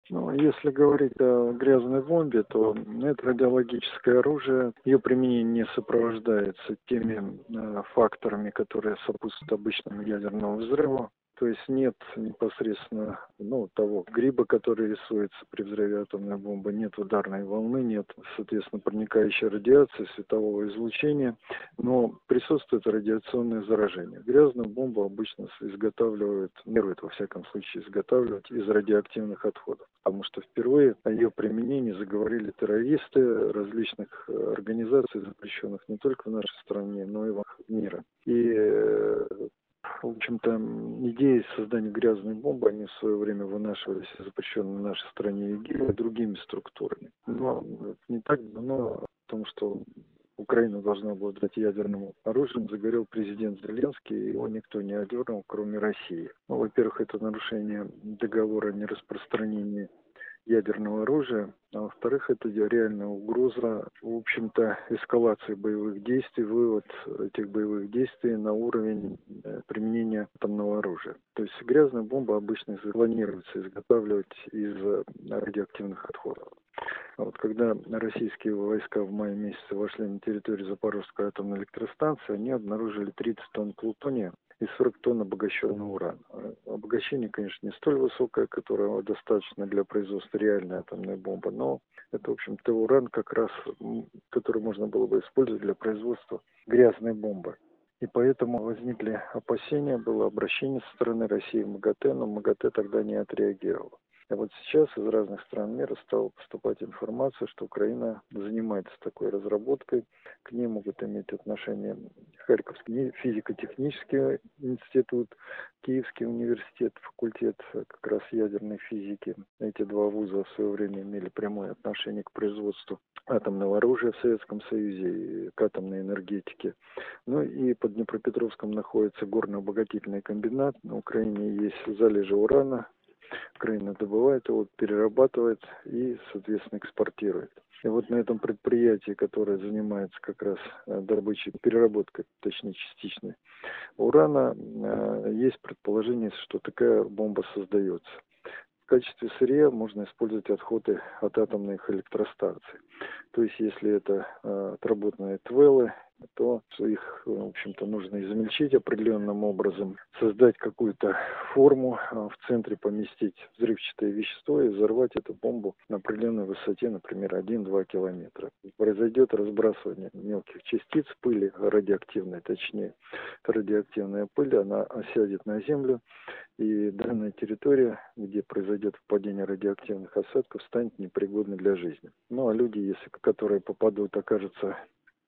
Ну, если говорить о грязной бомбе, то это радиологическое оружие. Ее применение не сопровождается теми факторами, которые сопутствуют обычному ядерному взрыву. То есть нет непосредственно того гриба, который рисуется при взрыве атомной бомбы, нет ударной волны, нет, соответственно, проникающей радиации, светового излучения, но присутствует радиационное заражение. Грязную бомбу обычно изготавливают, во всяком случае, изготавливать из радиоактивных отходов, потому что впервые о ее применении заговорили террористы различных организаций, запрещенных не только в нашей стране, но и во мира. В общем-то, идеи создания грязной бомбы, они в свое время вынашивались запрещенными в нашей стране ИГИЛ и другими структурами. Но не так давно о том, что Украина должна обладать ядерным оружием, заговорил президент Зеленский, его никто не одернул, кроме России. Ну, во-первых, это нарушение договора о нераспространении ядерного оружия, а во-вторых, это реальная угроза, в общем-то, эскалации боевых действий, вывод этих боевых действий на уровень применения атомного оружия. То есть грязная бомба обычно планируется изготавливать из радиоактивных отходов. А вот когда российские войска в мае месяце вошли на территорию Запорожской атомной электростанции, они обнаружили 30 тонн плутония и 40 тонн обогащенного урана. Обогащение, конечно, не столь высокое, которого достаточно для производства реальной атомной бомбы, но это, в общем-то, уран как раз, который можно было бы использовать для производства грязной бомбы. И поэтому возникли опасения, было обращение со стороны России в МАГАТЭ, но МАГАТЭ тогда не отреагировал. А вот сейчас из разных стран мира стала поступать информация, что Украина занимается такой разработкой. К ней могут иметь отношение Харьковский физико-технический институт, Киевский университет, факультет как раз ядерной физики. Эти два вуза в свое время имели прямое отношение к производству атомного оружия в Советском Союзе и к атомной энергетике. Ну и под Днепропетровском находится горно-обогатительный комбинат. На Украине есть залежи урана. Украина добывает его, перерабатывает и, соответственно, экспортирует. И вот на этом предприятии, которое занимается как раз добычей, переработкой, точнее частичной, урана, есть предположение, что такая бомба создается. В качестве сырья можно использовать отходы от атомных электростанций. То есть, если это отработанные твелы, то их, в общем-то, нужно измельчить определенным образом, создать какую-то форму, в центре поместить взрывчатое вещество и взорвать эту бомбу на определенной высоте, например, 1-2 километра. Произойдет разбрасывание мелких частиц пыли, радиоактивной точнее. Эта радиоактивная пыль, она осядет на землю, и данная территория, где произойдет впадение радиоактивных осадков, станет непригодной для жизни. Ну а люди, если которые попадут, окажутся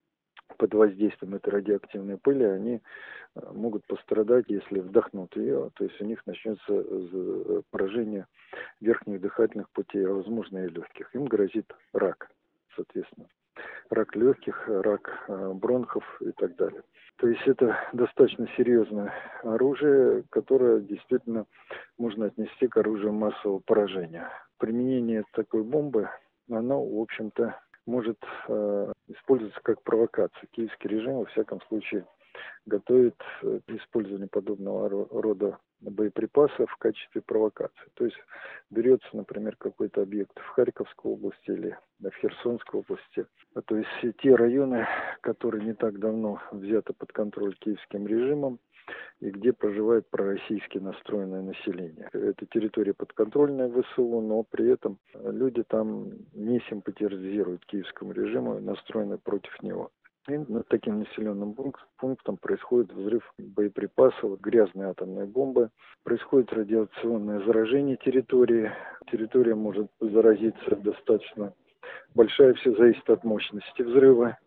под воздействием этой радиоактивной пыли, они могут пострадать, если вдохнут ее, то есть у них начнется поражение верхних дыхательных путей, а возможно и легких. Им грозит рак, соответственно. Рак легких, рак бронхов и так далее. То есть это достаточно серьезное оружие, которое действительно можно отнести к оружию массового поражения. Применение такой бомбы, оно, в общем-то, может использоваться как провокация. Киевский режим, во всяком случае, готовит использование подобного рода боеприпасов в качестве провокации. То есть берется, например, какой-то объект в Харьковской области или в Херсонской области. То есть те районы, которые не так давно взяты под контроль киевским режимом, и где проживает пророссийски настроенное население. Это территория подконтрольная ВСУ, но при этом люди там не симпатизируют киевскому режиму, настроены против него. И над таким населенным пунктом происходит взрыв боеприпасов, грязной атомной бомбы. Происходит радиационное заражение территории. Территория может заразиться достаточно большая, все зависит от мощности взрыва.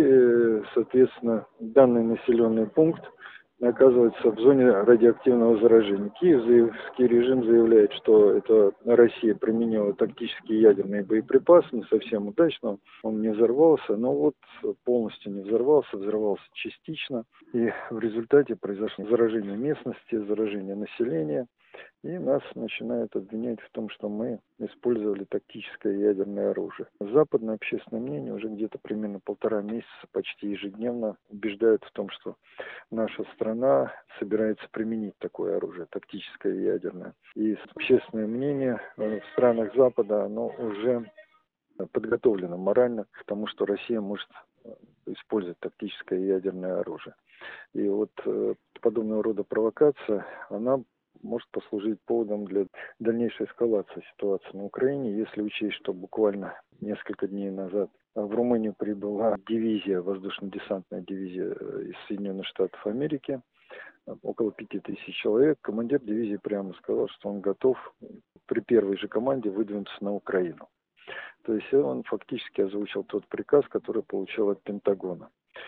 И, соответственно, данный населенный пункт оказывается в зоне радиоактивного заражения. Киевский режим заявляет, что это Россия применила тактические ядерные боеприпасы, не совсем удачно, он не взорвался, но вот полностью не взорвался, взорвался частично, и в результате произошло заражение местности, заражение населения. И нас начинают обвинять в том, что мы использовали тактическое ядерное оружие. Западное общественное мнение уже где-то примерно 1,5 месяца почти ежедневно убеждает в том, что наша страна собирается применить такое оружие, тактическое ядерное. И общественное мнение в странах Запада, оно уже подготовлено морально к тому, что Россия может использовать тактическое ядерное оружие. И вот подобного рода провокация, она может послужить поводом для дальнейшей эскалации ситуации на Украине, если учесть, что буквально несколько дней назад в Румынию прибыла дивизия, воздушно-десантная дивизия из Соединенных Штатов Америки, около 5000 человек. Командир дивизии прямо сказал, что он готов при первой же команде выдвинуться на Украину. То есть он фактически озвучил тот приказ, который получил от Пентагона.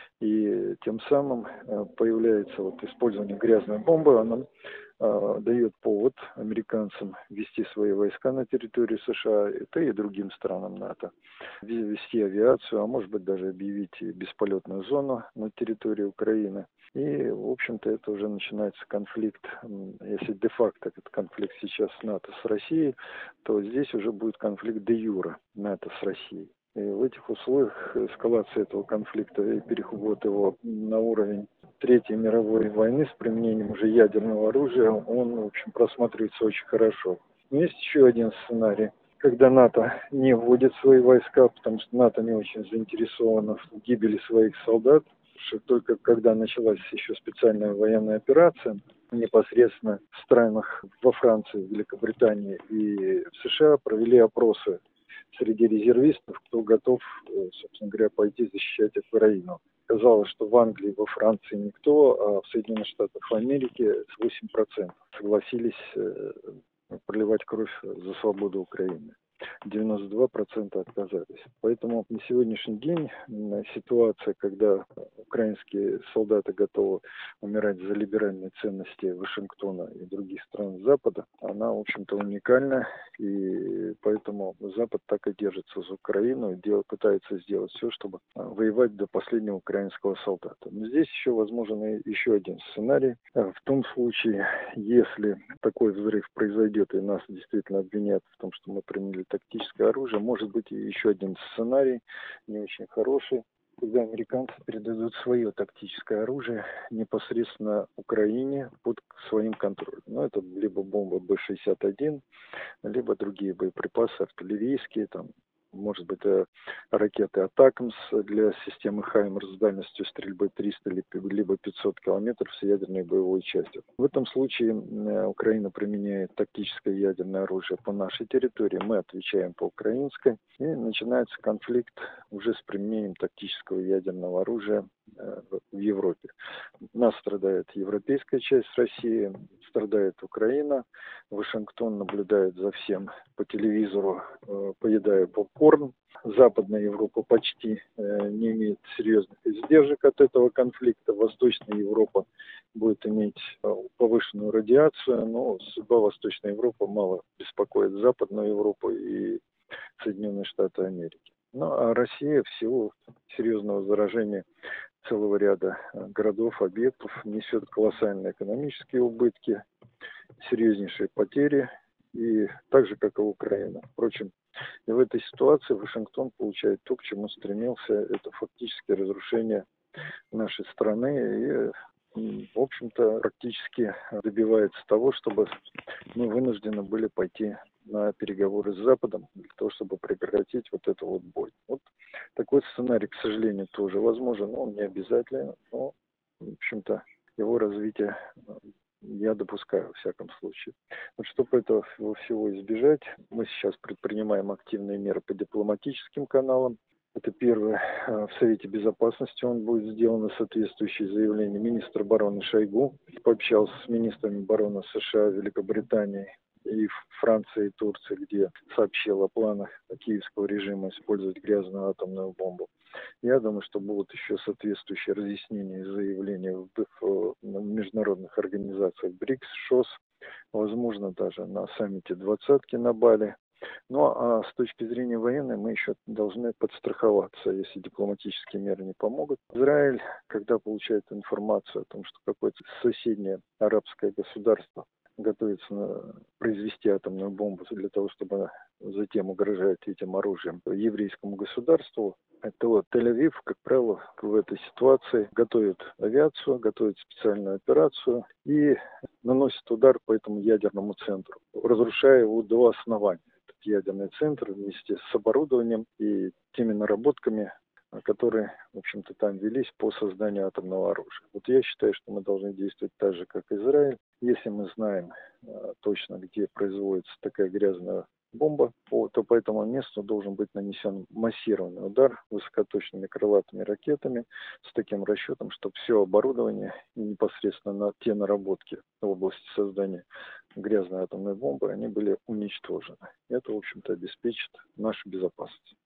И тем самым появляется вот использование грязной бомбы, она дает повод американцам ввести свои войска на территорию США, это и другим странам НАТО, ввести авиацию, а может быть даже объявить бесполетную зону на территории Украины. И, в общем-то, это уже начинается конфликт, если де-факто этот конфликт сейчас НАТО с Россией, то здесь уже будет конфликт де-юре НАТО с Россией. И в этих условиях эскалация этого конфликта и переход его на уровень Третьей мировой войны с применением уже ядерного оружия, он, в общем, просматривается очень хорошо. Но есть еще один сценарий, когда НАТО не вводит свои войска, потому что НАТО не очень заинтересовано в гибели своих солдат, что только когда началась еще специальная военная операция, непосредственно в странах во Франции, Великобритании и в США провели опросы среди резервистов, кто готов, собственно говоря, пойти защищать Украину. Казалось, что в Англии, во Франции никто, а в Соединенных Штатах Америки 8% согласились проливать кровь за свободу Украины. 92% отказались. Поэтому на сегодняшний день ситуация, когда украинские солдаты готовы умирать за либеральные ценности Вашингтона и других стран Запада, она, в общем-то, уникальна. И поэтому Запад так и держится за Украину и пытается сделать все, чтобы воевать до последнего украинского солдата. Но здесь еще возможен и еще один сценарий. В том случае, если такой взрыв произойдет и нас действительно обвинят в том, что мы применили тактическое оружие, может быть и еще один сценарий, не очень хороший, когда американцы передадут свое тактическое оружие непосредственно Украине под своим контролем. Ну, это либо бомба Б-61, либо другие боеприпасы артиллерийские, там, может быть, ракеты «Атакамс» для системы «Хаймерс» с дальностью стрельбы 300 либо 500 километров с ядерной боевой частью. В этом случае Украина применяет тактическое ядерное оружие по нашей территории, мы отвечаем по украинской, и начинается конфликт уже с применением тактического ядерного оружия в Европе. У нас страдает европейская часть России, страдает Украина. Вашингтон наблюдает за всем по телевизору, поедая попкорн. Западная Европа почти не имеет серьезных издержек от этого конфликта. Восточная Европа будет иметь повышенную радиацию, но судьба Восточной Европы мало беспокоит Западную Европу и Соединенные Штаты Америки. Ну, а Россия в силу серьезного заражения целого ряда городов, объектов несет колоссальные экономические убытки, серьезнейшие потери, и так же, как и Украина. Впрочем, и в этой ситуации Вашингтон получает то, к чему стремился, это фактически разрушение нашей страны и, в общем-то, практически добивается того, чтобы мы вынуждены были пойти на переговоры с Западом для того, чтобы прекратить вот эту вот бой. Вот такой сценарий, к сожалению, тоже возможен, но он не обязательно, но, в общем-то, его развитие я допускаю, во всяком случае. Вот чтобы этого всего избежать, мы сейчас предпринимаем активные меры по дипломатическим каналам. Это первое. В Совете Безопасности он будет сделано соответствующее заявление. Министр обороны Шойгу пообщался с министрами обороны США, Великобритании и Франции, и Турции, где сообщил о планах киевского режима использовать грязную атомную бомбу. Я думаю, что будут еще соответствующие разъяснения и заявления в международных организациях БРИКС, ШОС, возможно, даже на саммите двадцатки на Бали. Ну, а с точки зрения военной мы еще должны подстраховаться, если дипломатические меры не помогут. Израиль, когда получает информацию о том, что какое-то соседнее арабское государство готовится произвести атомную бомбу для того, чтобы затем угрожать этим оружием еврейскому государству, то Тель-Авив, как правило, в этой ситуации готовит авиацию, готовит специальную операцию и наносит удар по этому ядерному центру, разрушая его до основания. Этот ядерный центр вместе с оборудованием и теми наработками, которые, в общем-то, там велись по созданию атомного оружия. Вот я считаю, что мы должны действовать так же, как Израиль. Если мы знаем точно, где производится такая грязная бомба, то по этому месту должен быть нанесен массированный удар высокоточными крылатыми ракетами с таким расчетом, чтобы все оборудование и непосредственно те наработки в области создания грязной атомной бомбы, они были уничтожены. Это, в общем-то, обеспечит нашу безопасность.